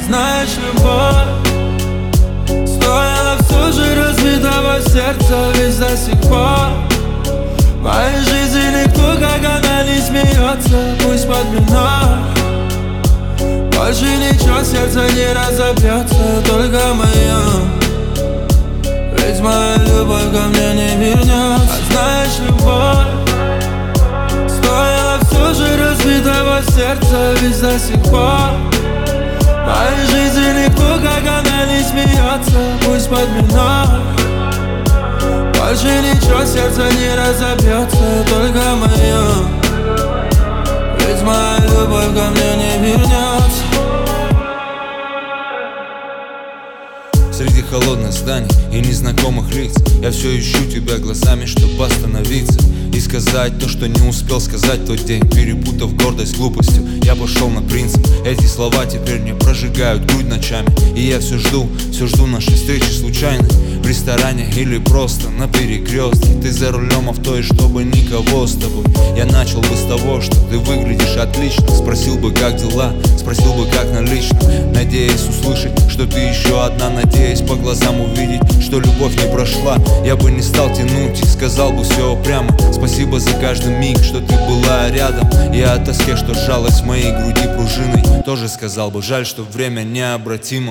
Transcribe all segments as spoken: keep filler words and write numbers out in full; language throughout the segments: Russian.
знаешь, любовь стоила все же разбитого сердца. Ведь до сих пор в моей жизни никто, как она, не смеется. Пусть под меня больше ничего, сердце не разобьется, только моя. Ведь моя любовь ко мне не вернется. А знаешь, любовь стоила все же разбитого сердца. Ведь до сих пор в моей жизни никто, как она, не смеется. Пусть под меня больше ничего, сердце не разобьется, только моя. Ведь моя любовь ко мне не вернется. Среди холодных зданий и незнакомых лиц я все ищу тебя глазами, чтобы остановиться и сказать то, что не успел сказать в тот день. Перепутав гордость с глупостью, я пошел на принцип. Эти слова теперь мне прожигают грудь ночами. И я все жду, все жду нашей встречи случайной в ресторане или просто на перекрестке. Ты за рулем авто, и чтобы никого с тобой. Я начал бы с того, что ты выглядишь отлично. Спросил бы, как дела, спросил бы, как налично. Надеясь услышать, что ты еще одна. Надеясь по глазам увидеть, что любовь не прошла. Я бы не стал тянуть и сказал бы все прямо. Спасибо за каждый миг, что ты была рядом. И о тоске, что сжалась в моей груди пружиной, тоже сказал бы, жаль, что время необратимо.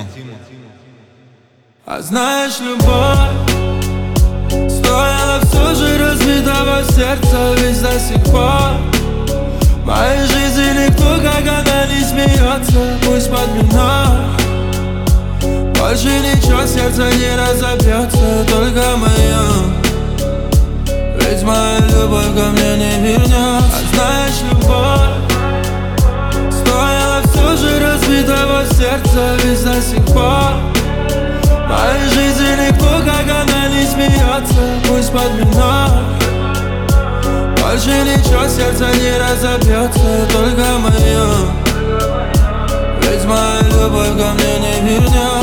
А знаешь, любовь стоила все же разбитого сердца. Ведь до сих пор в моей жизни никто, как она, не смеется. Пусть под меня больше ничего, сердце не разобьется, только моя. Ведь моя любовь ко мне не вернется. А знаешь, любовь стоила все же разбитого сердца. Ведь до сих пор в моей жизни никто, как она, не смеется. Пусть под меня больше ничего, сердце не разобьется, только моя. Ведь моя любовь ко мне не вернется.